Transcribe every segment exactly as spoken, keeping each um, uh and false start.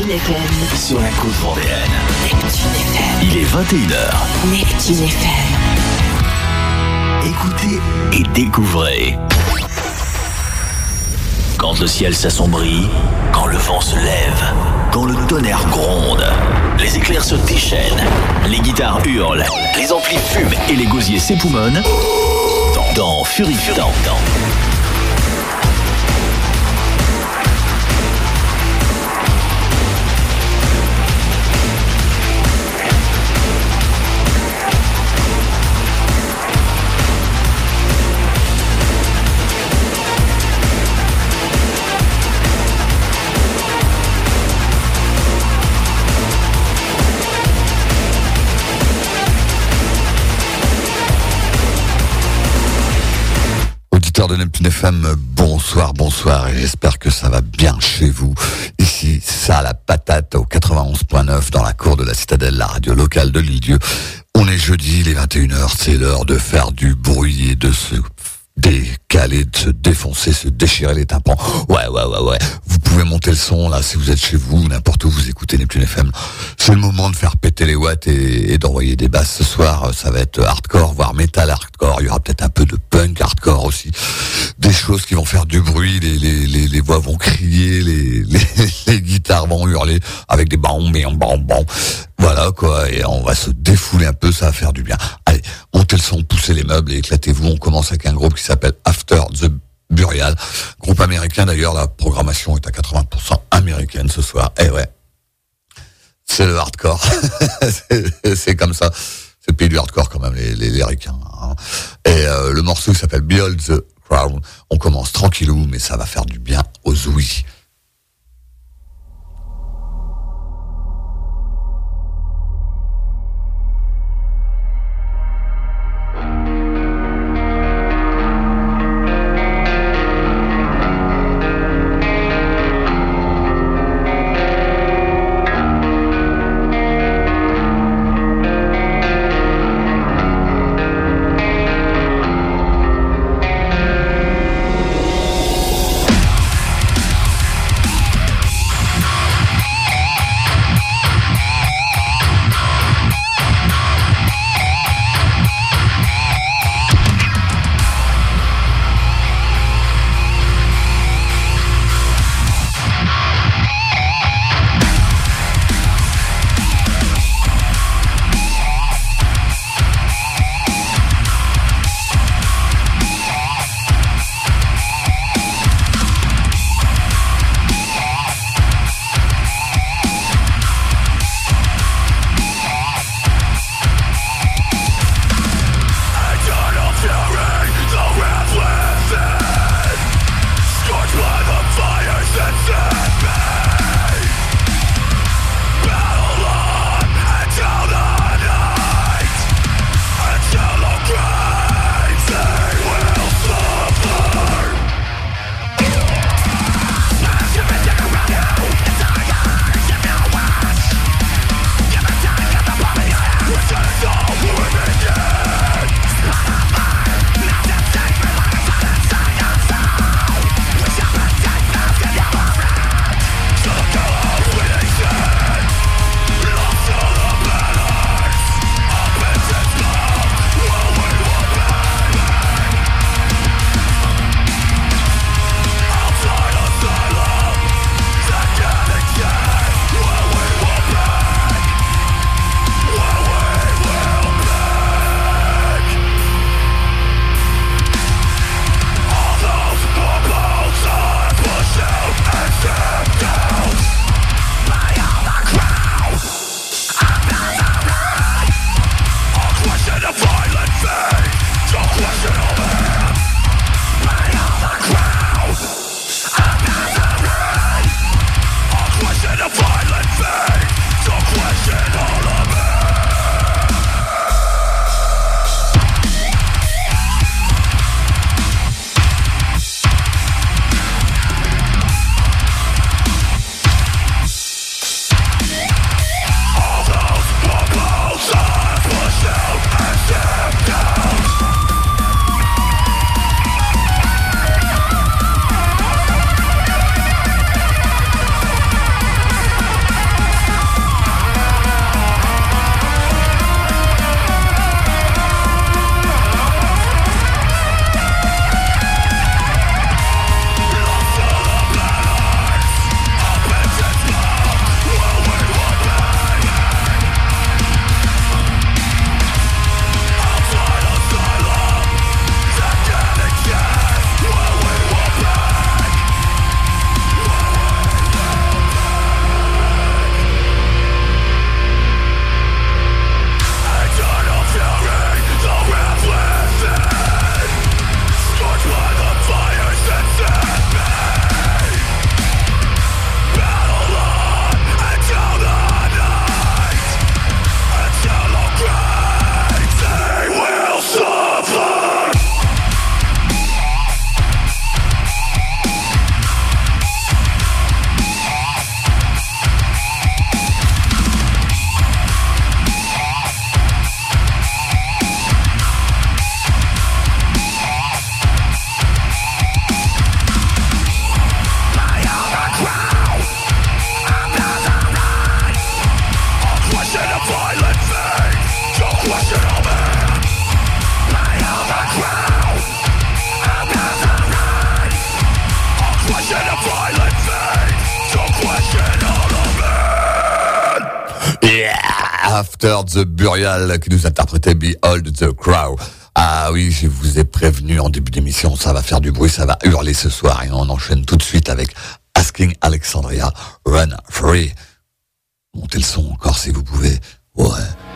Neptune F M. Sur la côte vendéenne. Neptune F M. Il est vingt et une heures. Neptune F M. Écoutez et découvrez. Quand le ciel s'assombrit, quand le vent se lève, quand le tonnerre gronde, les éclairs se déchaînent, les guitares hurlent, les amplis fument et les gosiers s'époumonnent, dans, dans Fury Fury. Dans, dans. De Neptune F M, bonsoir, bonsoir, et j'espère que ça va bien chez vous. Ici, ça, la patate au quatre-vingt-onze point neuf dans la cour de la Citadelle, la radio locale de Lisieux. On est jeudi, les vingt et une heures, c'est l'heure de faire du bruit et de se décaler, de se défoncer, se déchirer les tympans. Ouais, ouais, ouais, ouais. Vous pouvez monter le son, là, si vous êtes chez vous, n'importe où, vous écoutez Neptune F M. C'est le moment de faire péter les watts et, et d'envoyer des basses. Ce soir, ça va être hardcore, voire metal hardcore. Il y aura peut-être un peu de punk hardcore aussi. Des choses qui vont faire du bruit, les, les, les, les voix vont crier, les, les, les guitares vont hurler avec des bam, bam, bam, bam. Voilà, quoi. Et on va se défouler un peu, ça va faire du bien. Allez, montez le son, poussez les meubles et éclatez-vous. On commence avec un groupe qui s'appelle After the Burial. Groupe américain d'ailleurs, la programmation est à quatre-vingts pour cent américaine ce soir. Eh ouais. C'est le hardcore. c'est, c'est comme ça. C'est le pays du hardcore quand même, les, les, les ricains. Hein. Et euh, le morceau s'appelle Behold the Crown. On commence tranquillou, mais ça va faire du bien aux ouïes. After the Burial qui nous interprétait Behold the Crow. Ah oui, je vous ai prévenu en début d'émission, ça va faire du bruit, ça va hurler ce soir. Et on enchaîne tout de suite avec Asking Alexandria, Run Free. Montez le son encore si vous pouvez. Ouais.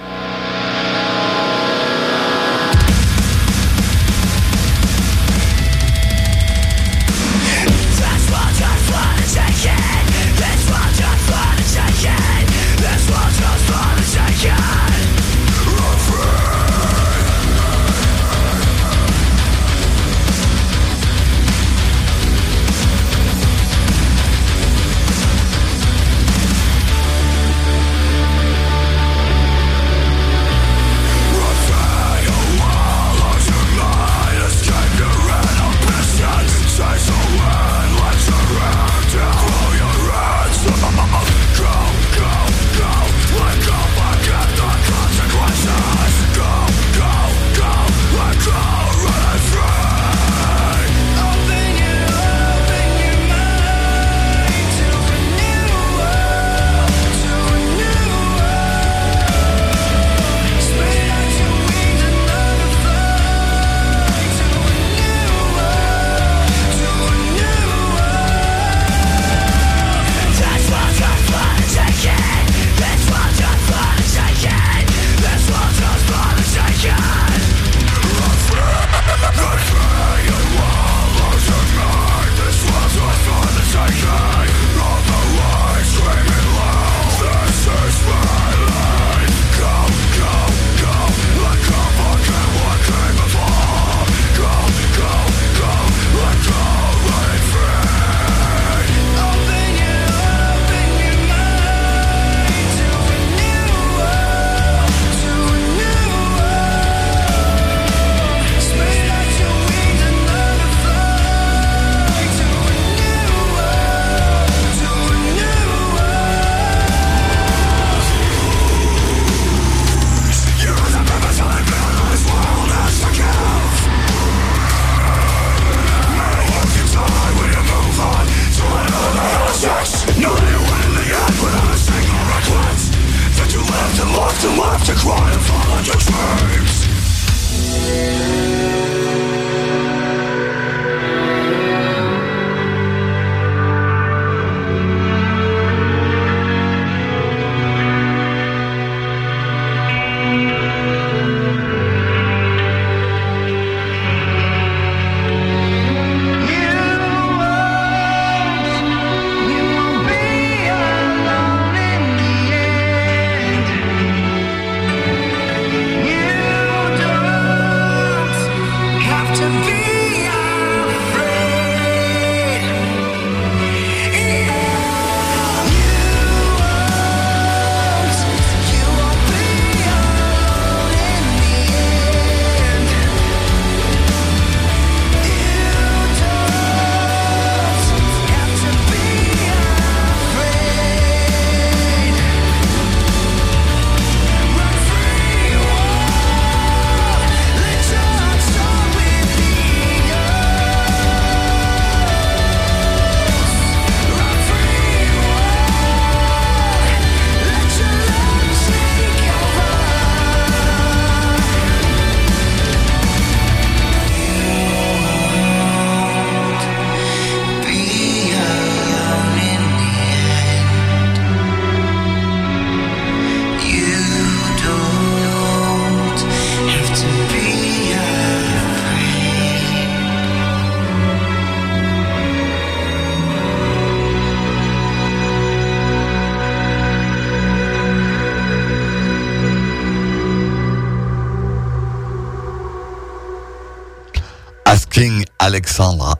Asking Alexandra.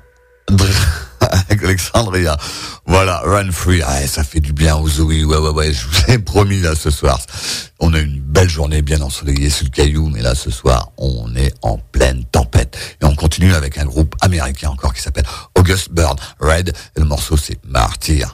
Alexandria. Voilà, Run Free. Ah, ça fait du bien aux Zoé. Ouais, ouais, ouais. Je vous ai promis, là, ce soir. On a une belle journée bien ensoleillée sur le caillou, mais là, ce soir, on est en pleine tempête. Et on continue avec un groupe américain encore qui s'appelle August Burns Red. Et le morceau, c'est Martyr.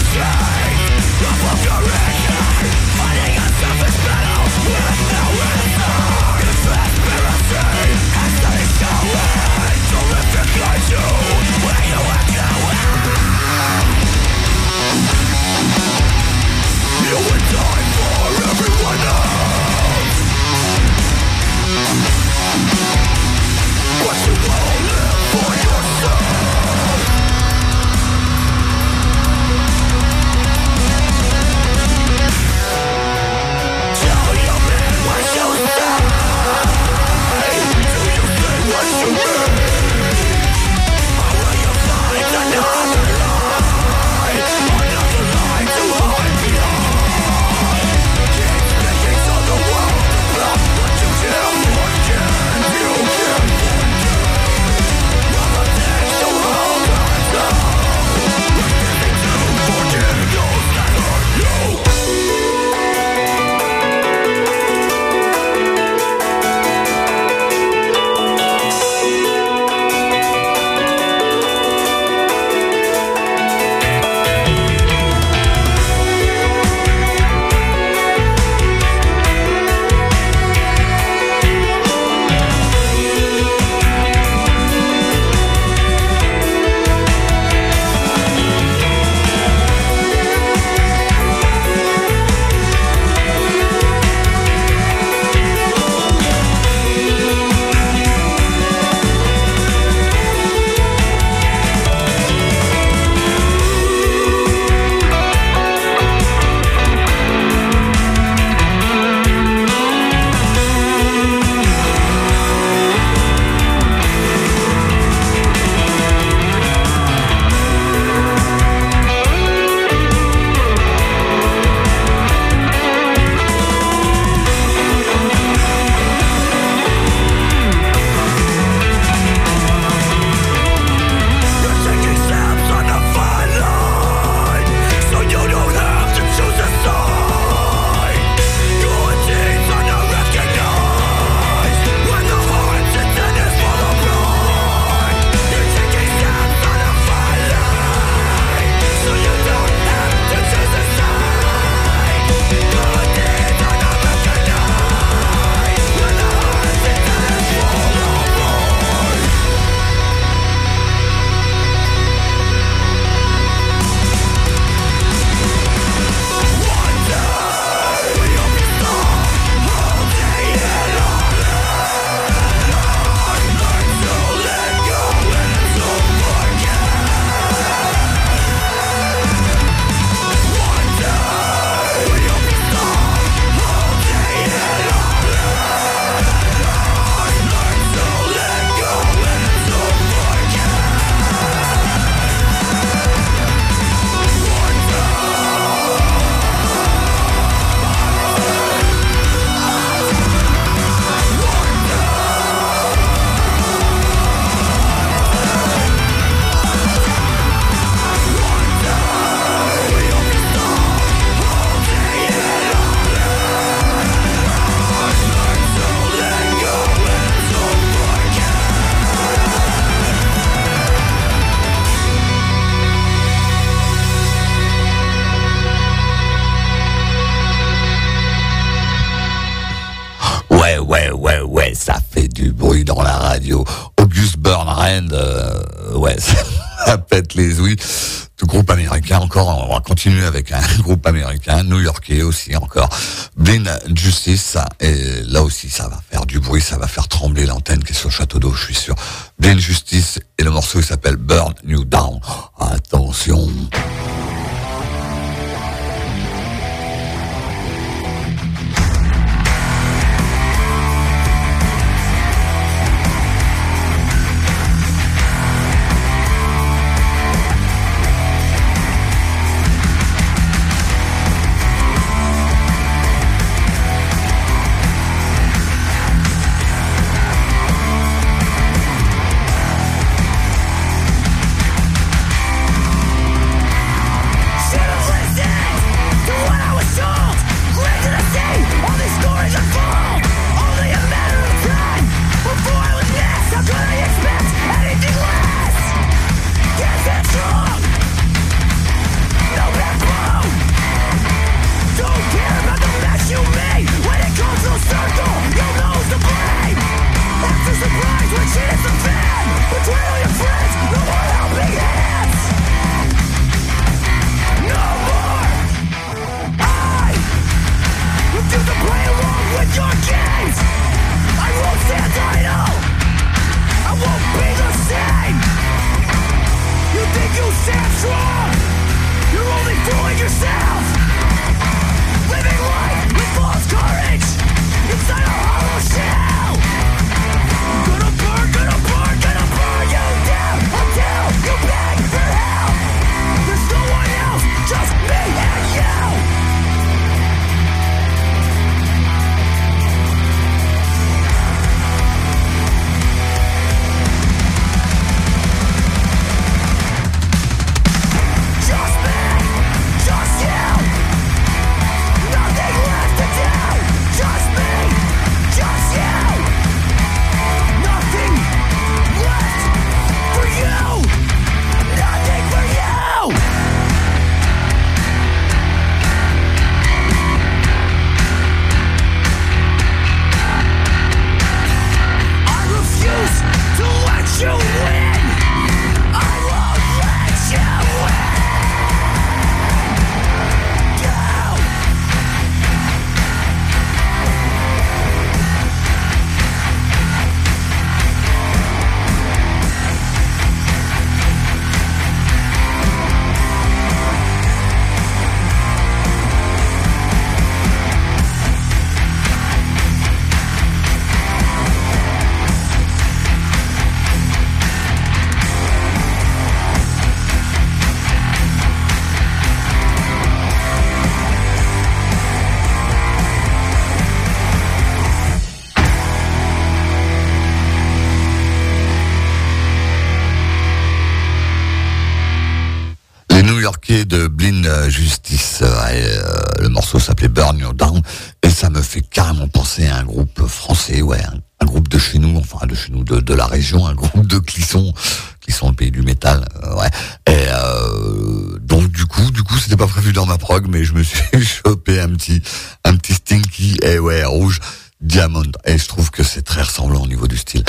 ouais, ouais, ouais, ça fait du bruit dans la radio. August Burns Red, euh, ouais, ça pète les ouïes. Tout groupe américain encore, on va continuer avec un groupe américain, new-yorkais aussi encore. Blind Justice, et là aussi ça va faire du bruit, ça va faire trembler l'antenne qui est sur le château d'eau, je suis sûr. Blind Justice, et le morceau il s'appelle Burn You Down. Attention. new-yorkais de Blind Justice. Euh, le morceau s'appelait Burn You Down et ça me fait carrément penser à un groupe français, ouais, un, un groupe de chez nous, enfin de chez nous, de, de la région, un groupe de Clisson, Clisson, le pays du métal, euh, ouais. Et euh, donc du coup, du coup, c'était pas prévu dans ma prog, mais je me suis chopé un petit, un petit Stinky, et ouais, rouge, Diamond, et je trouve que c'est très ressemblant au niveau du style.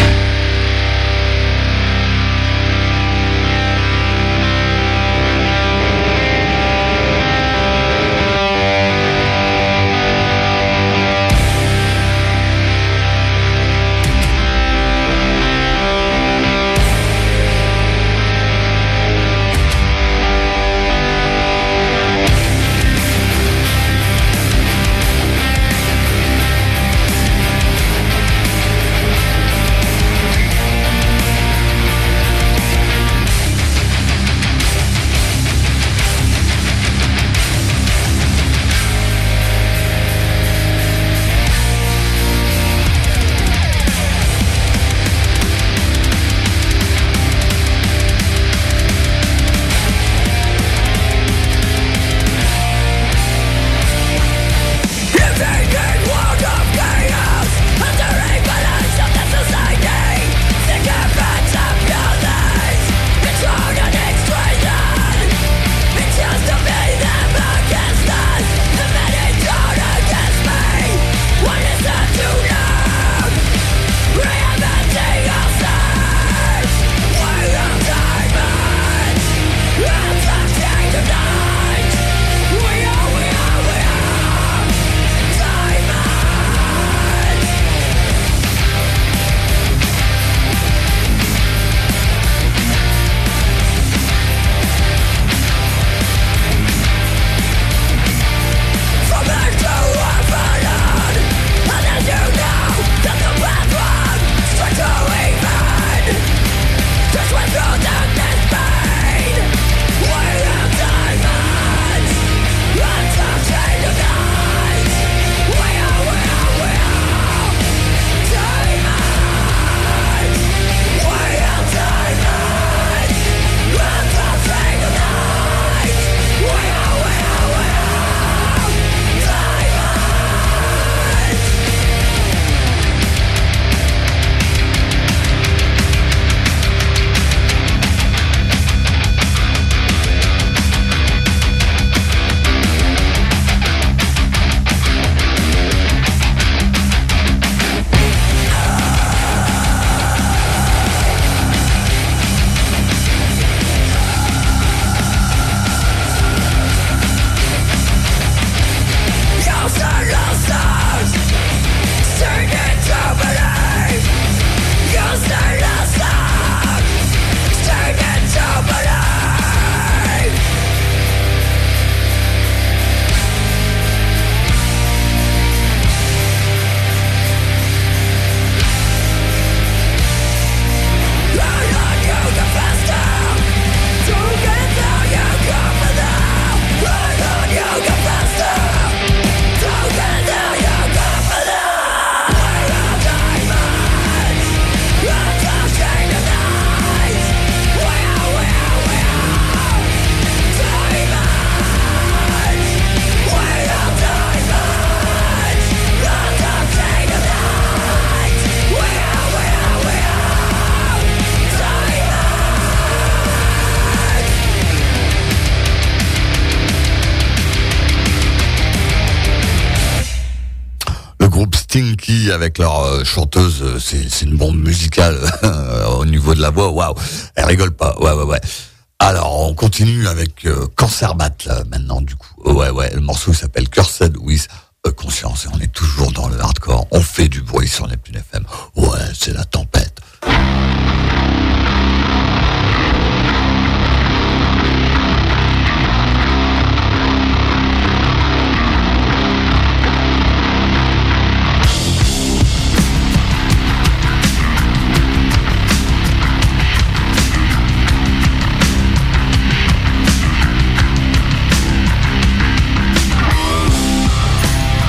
Stinky avec leur euh, chanteuse, euh, c'est, c'est une bombe musicale au niveau de la voix, waouh, elle rigole pas, ouais ouais ouais. Alors on continue avec euh, Cancer Bat là maintenant du coup, ouais ouais, le morceau s'appelle Cursed with a Conscience et on est toujours dans le hardcore, on fait du bruit sur Neptune F M, ouais c'est la tempête.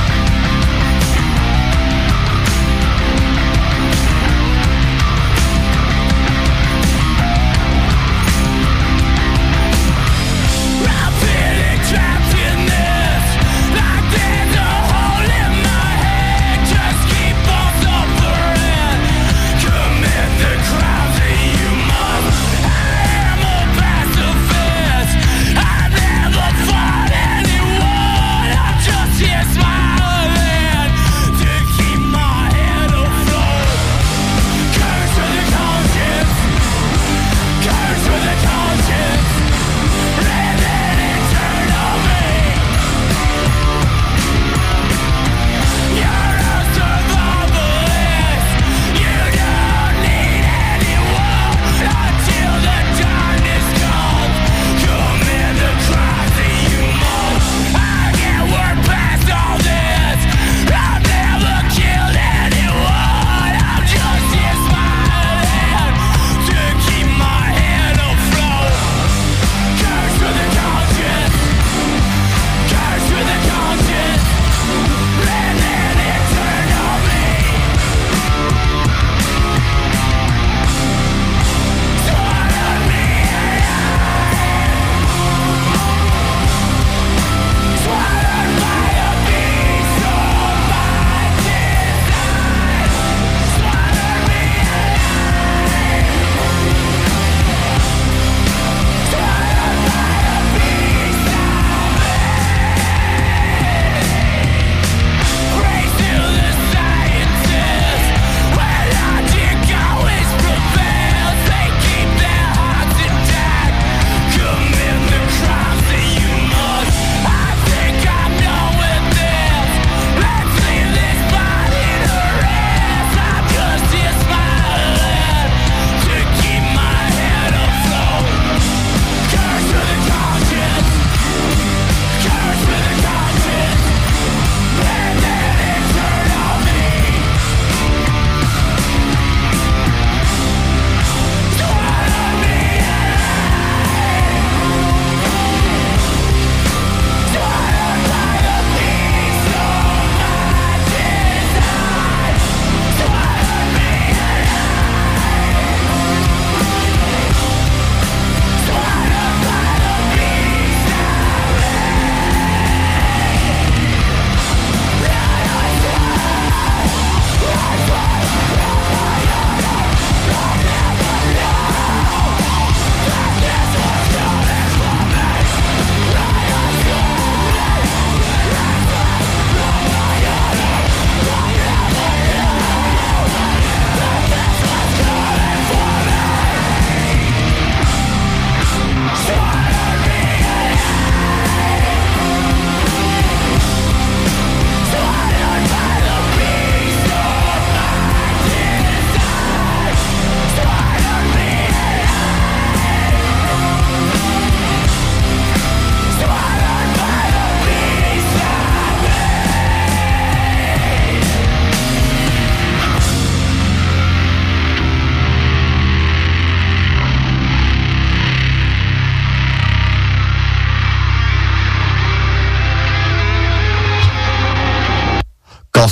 We'll be right back.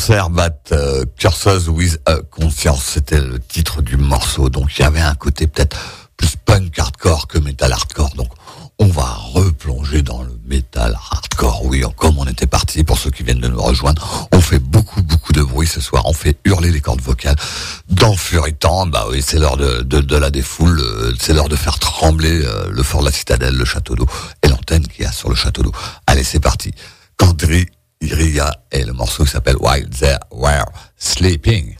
Cancer Bat uh, Curses with a Conscience, c'était le titre du morceau. Donc il y avait un côté peut-être plus punk hardcore que metal hardcore. Donc on va replonger dans le metal hardcore. Oui, comme on était parti, pour ceux qui viennent de nous rejoindre, on fait beaucoup beaucoup de bruit ce soir. On fait hurler les cordes vocales dans Furitan. Bah oui, c'est l'heure de, de, de la défoule. C'est l'heure de faire trembler euh, le fort de la citadelle, le château d'eau et l'antenne qu'il y a sur le château d'eau. Allez, c'est parti. Candri Iria et le morceau qui s'appelle While They Were Sleeping.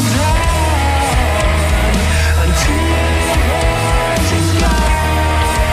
Until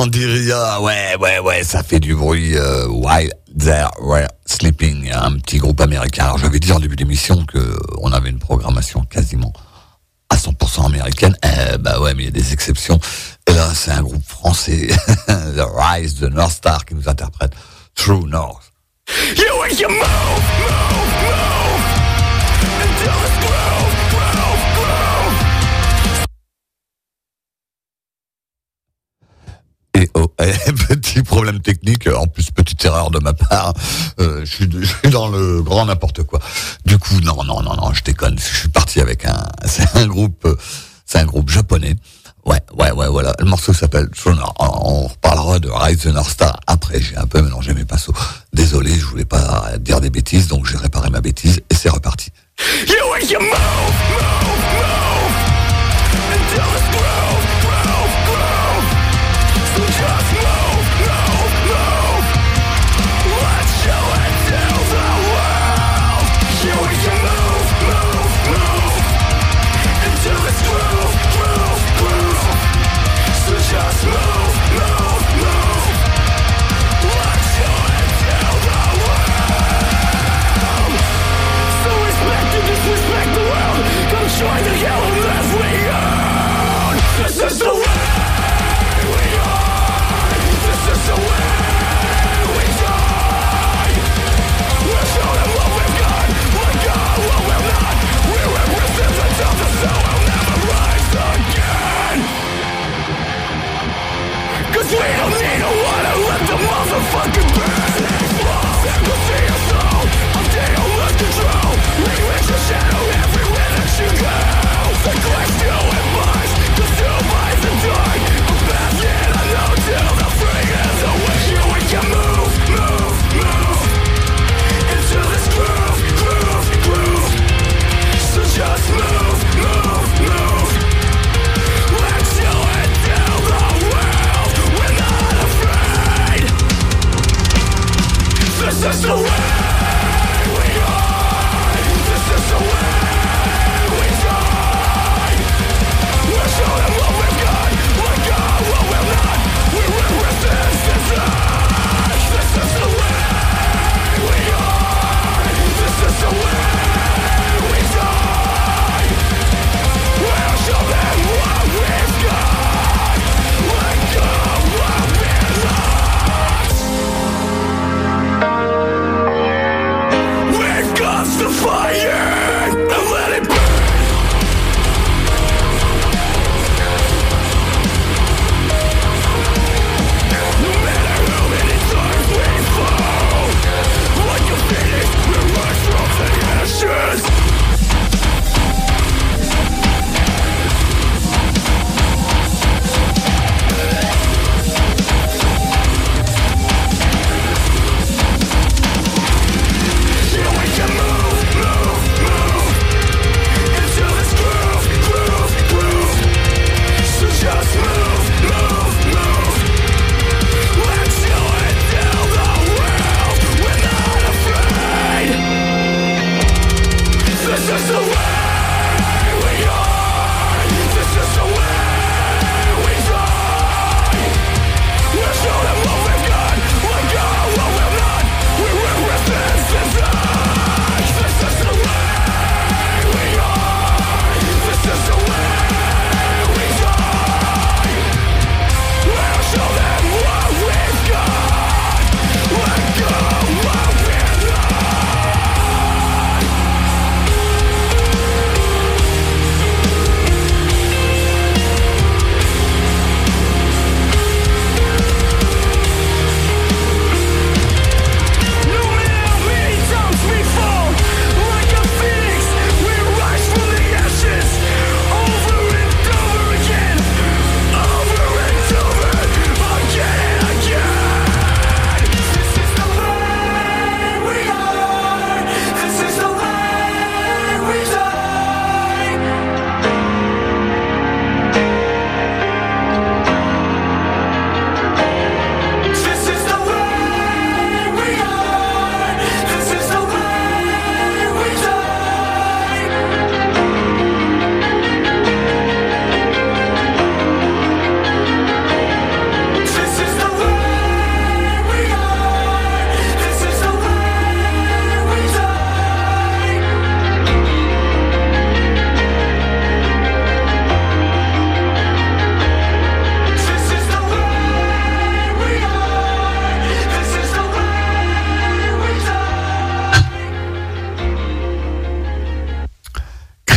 Mandiria, ouais, ouais, ouais, ça fait du bruit. Euh, while they were sleeping, un petit groupe américain. Alors j'avais dit en début d'émission que on avait une programmation quasiment à cent pour cent américaine. Eh, bah ouais, mais il y a des exceptions. Et là, c'est un groupe français, The Rise, The North Star, qui nous interprète True North. You and you move, move, move until it's groove, groove, groove. Et oh, eh, petit problème technique, en plus petite erreur de ma part, euh, je, suis, je suis dans le grand n'importe quoi. Du coup, non, non, non, non, je déconne. Je suis parti avec un, c'est un groupe, c'est un groupe japonais. Ouais, ouais, ouais, voilà. Le morceau s'appelle True North. On reparlera de Rise the North Star après. J'ai un peu mélangé mes pinceaux. Désolé, je voulais pas dire des bêtises, donc j'ai réparé ma bêtise et c'est reparti. You and you move, move, move until it's groove, groove, groove. So just move, move, move. Let's show it to the world. You and you move, move, move until it's groove, groove, groove. So just move, move, move. Let's show it to the world. So respect and disrespect the world.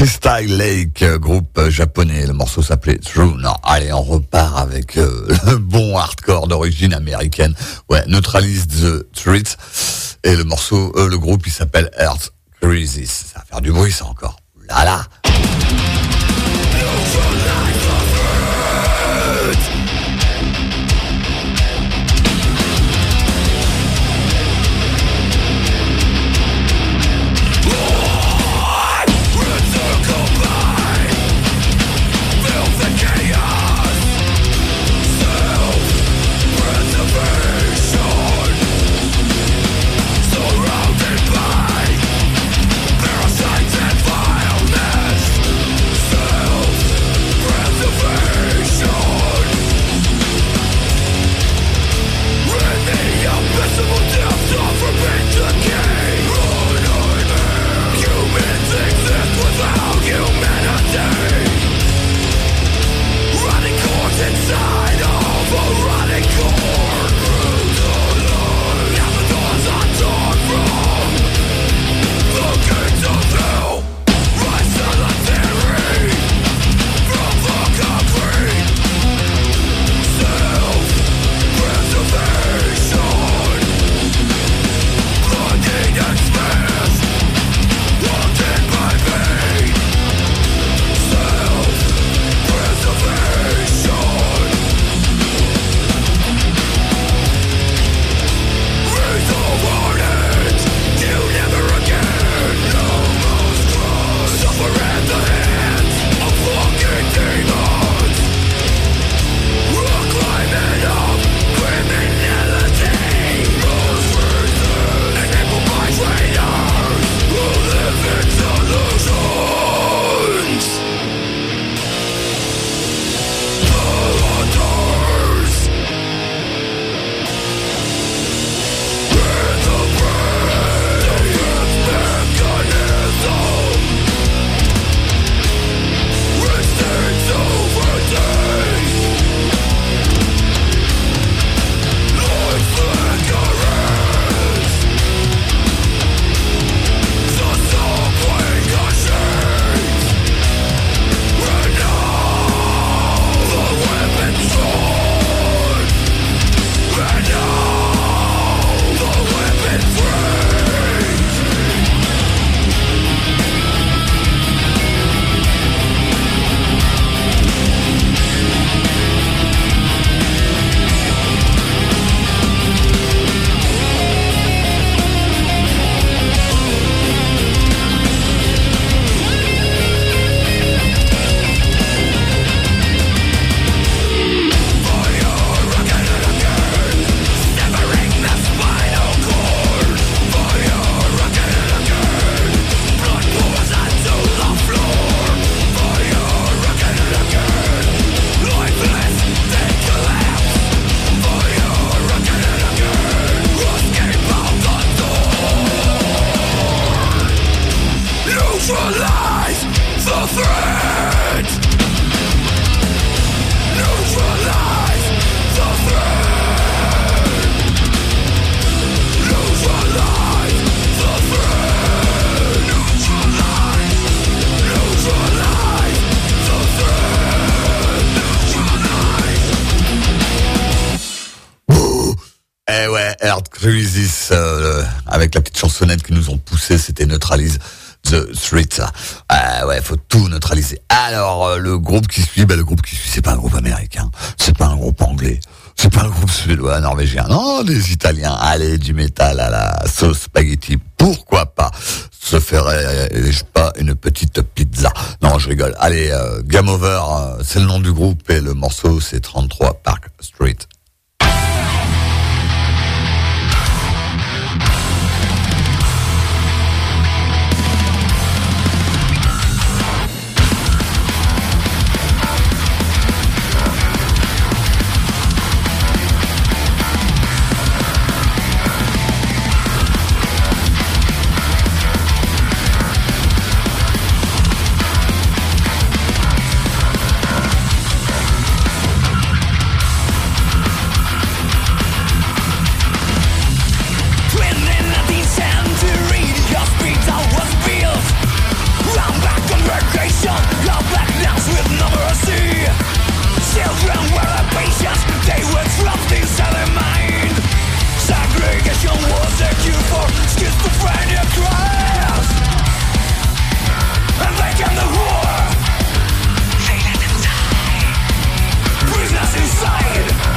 Crystal Lake, groupe japonais. Le morceau s'appelait True. Non, allez, on repart avec euh, le bon hardcore d'origine américaine. Ouais, Neutralise the Streets. Et le morceau, euh, le groupe, il s'appelle Earth Crisis. Ça va faire du bruit, ça encore. Là, là. Crisis, euh, avec la petite chansonnette qui nous ont poussé, c'était Neutralise the Streets. Ah ouais, faut tout neutraliser. Alors, euh, le groupe qui suit, bah, le groupe qui suit, c'est pas un groupe américain, c'est pas un groupe anglais, c'est pas un groupe suédois, norvégien, non, des Italiens. Allez, du métal à la sauce spaghetti, pourquoi pas se ferait-je pas une petite pizza? Non, je rigole. Allez, euh, Game Over, euh, c'est le nom du groupe et le morceau c'est trente-trois Park Street. We'll be right back. Segregation was a cure for schizophrenia crimes, and they came the war. They let them die. Prisoners inside.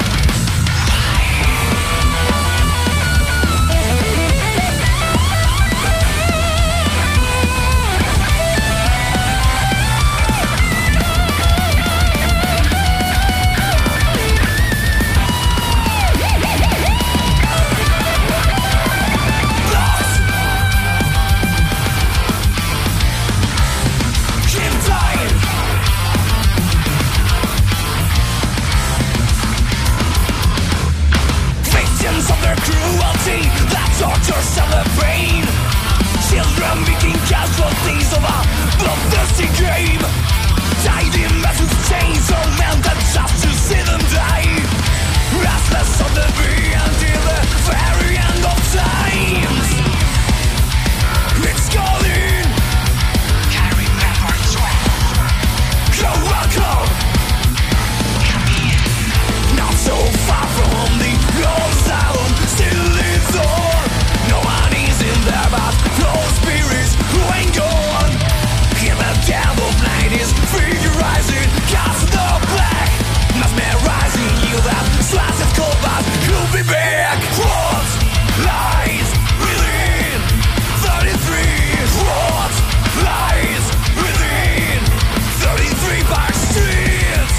Of their cruelty, that tortures and the pain. Children making casualties of a bloodthirsty game. Tied in massive chains, all men that just to see them die. Restless on the bee until the very end of times. It's calling. Carry memories well. You're welcome. Come in. Not so far from the old sound, still lives on. No one is in there but those spirits who ain't gone. Hear the devil night is figurizing, cast the black, mesmerizing you that slice of cold but you'll be back. What lies within thirty-three? What lies within thirty-three back streets?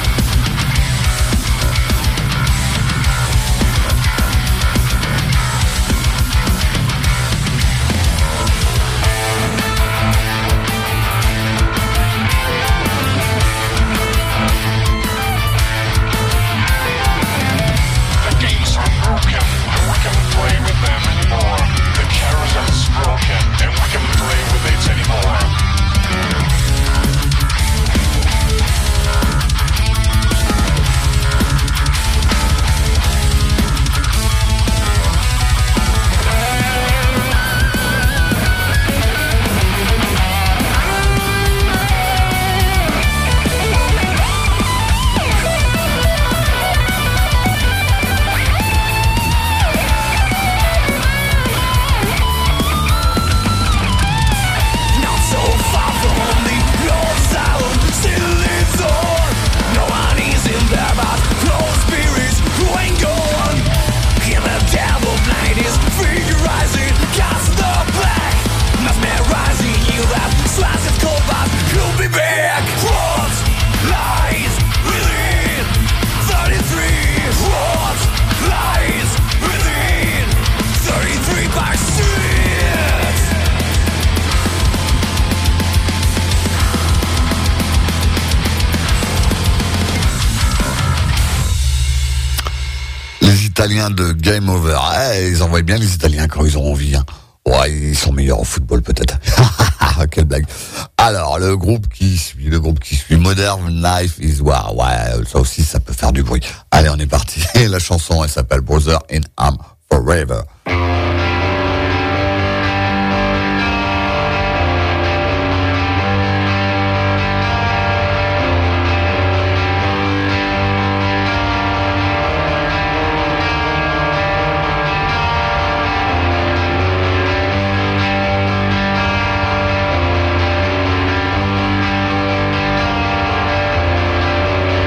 Italiens de Game Over. Eh, ils envoient bien les Italiens quand ils ont envie. Hein. Ouais, ils sont meilleurs au football peut-être. Quelle blague. Alors, le groupe qui suit, le groupe qui suit, Modern Life is War. Ouais, ça aussi, ça peut faire du bruit. Allez, on est parti. La chanson, elle s'appelle Brother in Arms Forever.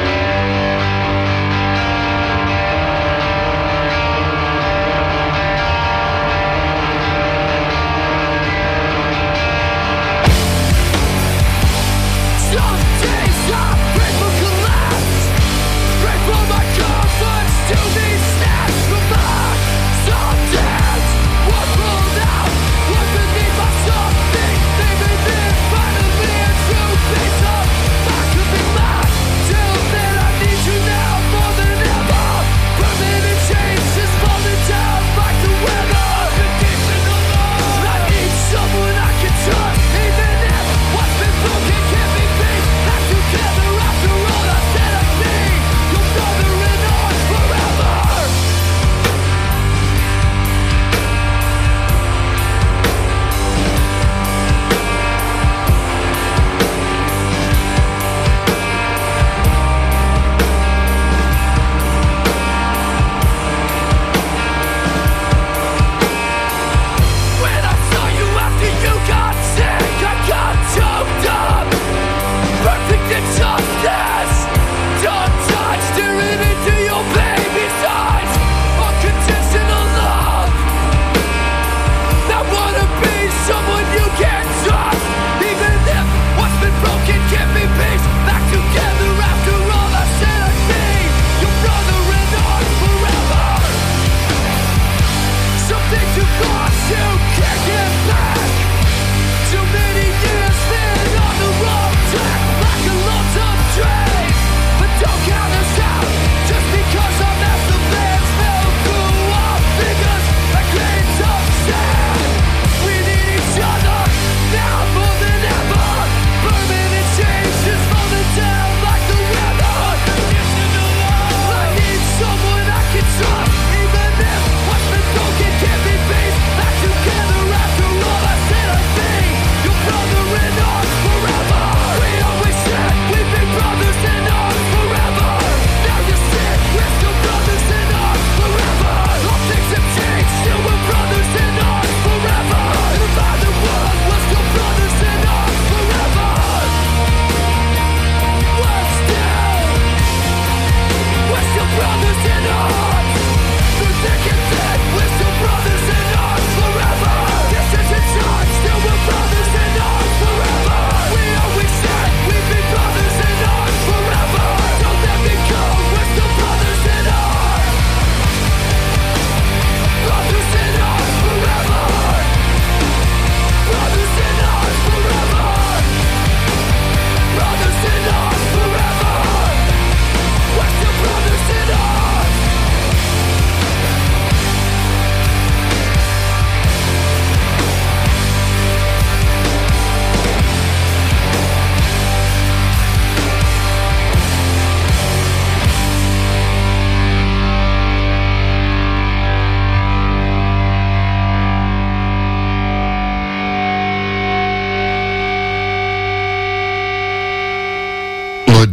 Thank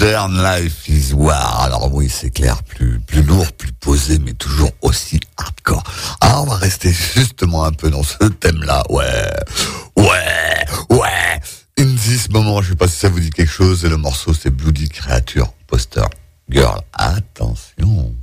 Modern Life is War. Alors oui, c'est clair, plus, plus lourd, plus posé, mais toujours aussi hardcore. Alors on va rester justement un peu dans ce thème-là. Ouais, ouais, ouais. In this moment, je sais pas si ça vous dit quelque chose, et le morceau c'est Bloody Creature, Poster Girl. Attention.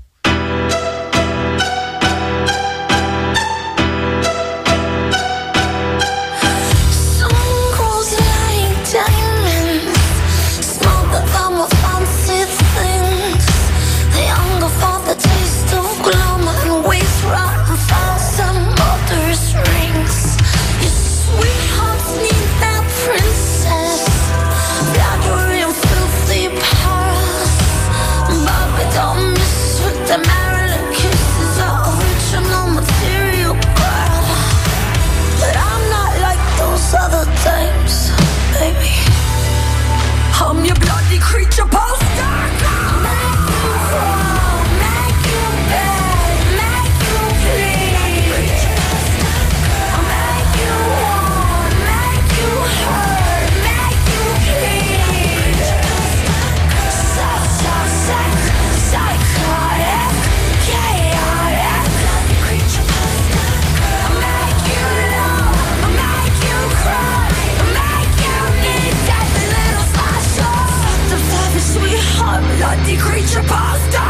I'm your bloody creature poster. Make you fall, make you beg, make you plead. Make you want, make you hurt, make you bleed. Such a sick, psychotic, chaotic bloody creature poster. Make you love, make you cry, make you need death and little the savage sweetheart, bloody creature poster.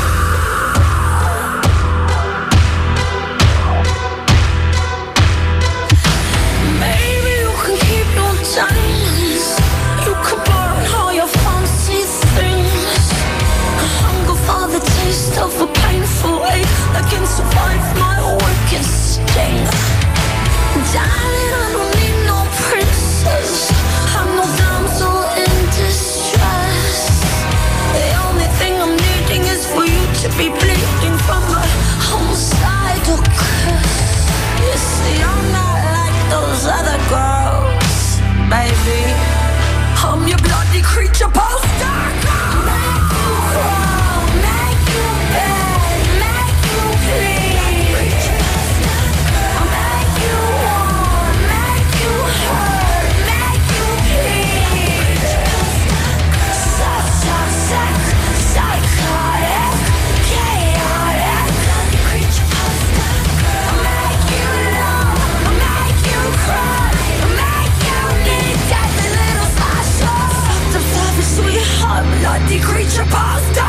Maybe you can keep your diamonds, you can burn all your fancy things. I hunger for the taste of a painful ache that can survive my wicked sting. Darling, I don't need no princess, I'm no damsel in distress. The only thing I'm needing is for you to be bleeding from a homicidal kiss. You see, I'm not like those other girls, baby. I'm your bloody creature poster. Make you crawl, make you beg, make you plead. Make you want, make you hurt, make you bleed. Such a sick, psychotic, chaotic bloody creature poster. Make you love, make you cry, make you need death and little slashes. The savage sweetheart, bloody creature poster.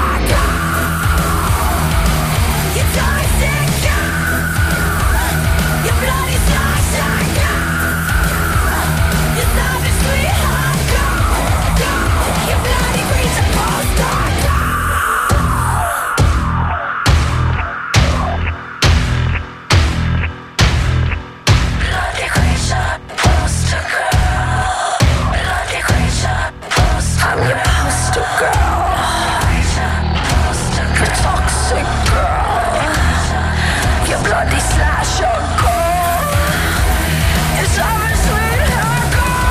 You toxic, you bloody slasher. You savage sweetheart, go, go. You bloody creature poster. Bloody creature poster girl. Bloody creature poster. I'm your poster girl. The toxic girl. You bloody slasher girl. You savage sweetheart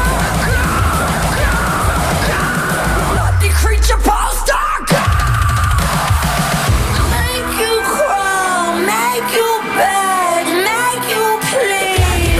girl. Bloody creature poster. Make you crawl, make you beg, make you plead.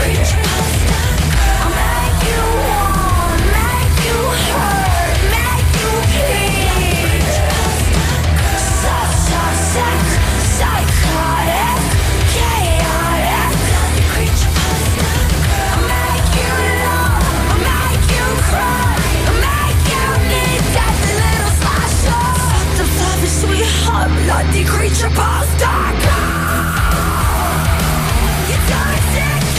Make you want, make you hurt, make you bleed. Such a sick, psychotic, chaotic bloody creature poster. Make you love, make you cry, make you need death and little slashes. The savage sweetheart, bloody creature poster. You toxic,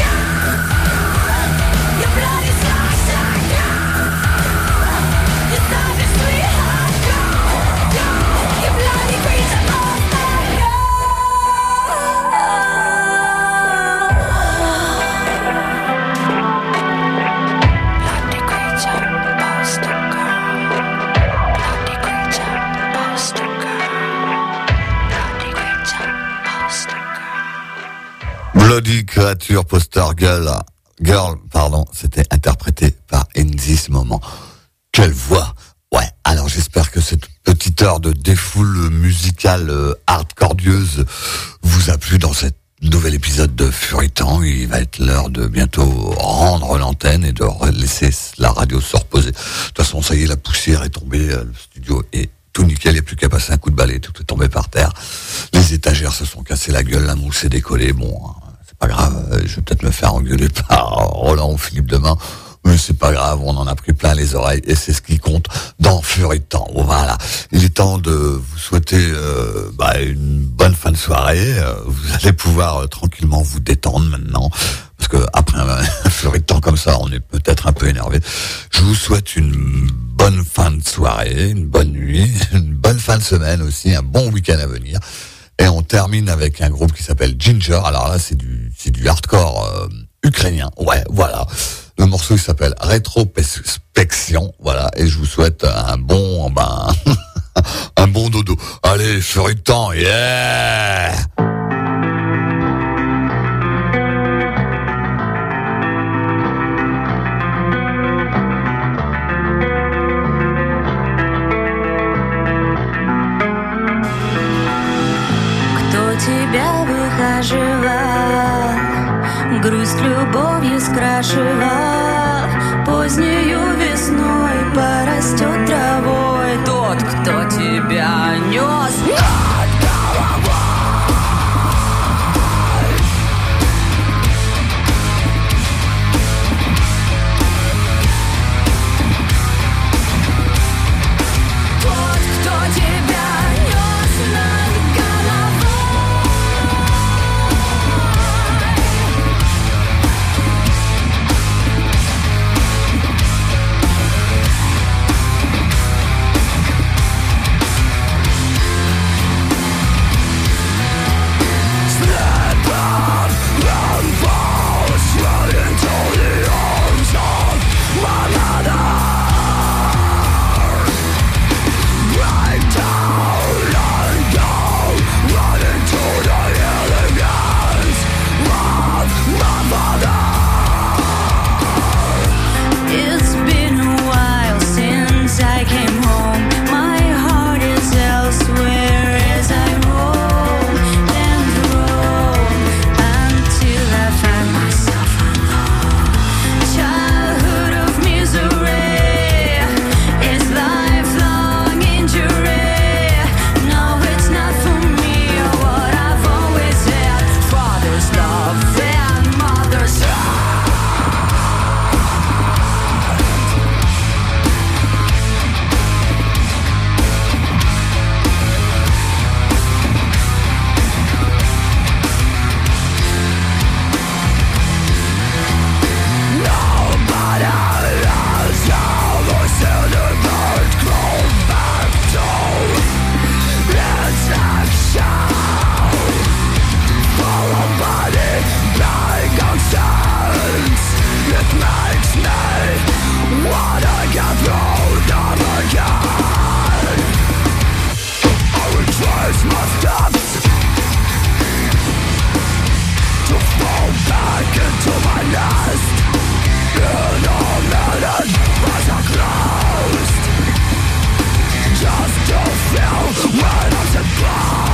you bloody slasher. You savage sweetheart, go, go. You bloody creature poster. Bloody creature poster girl. Bloody creature poster girl. Bloody creature poster girl. Bloody Creature, Poster Girl, Girl, pardon, c'était interprété par In This Moment. Quelle voix! Ouais, alors j'espère que cette petite heure de défoule musicale euh, hardcoreuse vous a plu dans cette nouvel épisode de Furitan. Il va être l'heure de bientôt rendre l'antenne et de laisser la radio se reposer. De toute façon, ça y est, la poussière est tombée, le studio est tout nickel, il n'y a plus qu'à passer un coup de balai, tout est tombé par terre. Les étagères se sont cassées la gueule, la mousse est décollée. Bon, c'est pas grave, je vais peut-être me faire engueuler par Roland ou Philippe demain. Mais c'est pas grave, on en a pris plein les oreilles et c'est ce qui compte dans Furitan. Voilà, il est temps de vous souhaiter euh, bah, une bonne fin de soirée. Euh, vous allez pouvoir euh, tranquillement vous détendre maintenant, parce que après un Furitan comme ça, on est peut-être un peu énervé. Je vous souhaite une bonne fin de soirée, une bonne nuit, une bonne fin de semaine aussi, un bon week-end à venir. Et on termine avec un groupe qui s'appelle Ginger. Alors là, c'est du c'est du hardcore euh, ukrainien. Ouais, voilà. Le morceau il s'appelle Rétrospection, voilà, et je vous souhaite un bon, ben, un bon dodo. Allez, Furitan, yeah! Кто тебя выхаживал, грусть любовью скрашивал, позднею весной порастет травой тот, кто тебя нес над головой. Тот, кто тебя нес над головой. It's been a while since I came home. My heart is elsewhere as I roam and roam until I find myself alone. Childhood of misery is lifelong injury. No, it's not for me. What I've always had, father's love and mother's love. Just to feel when I'm so close.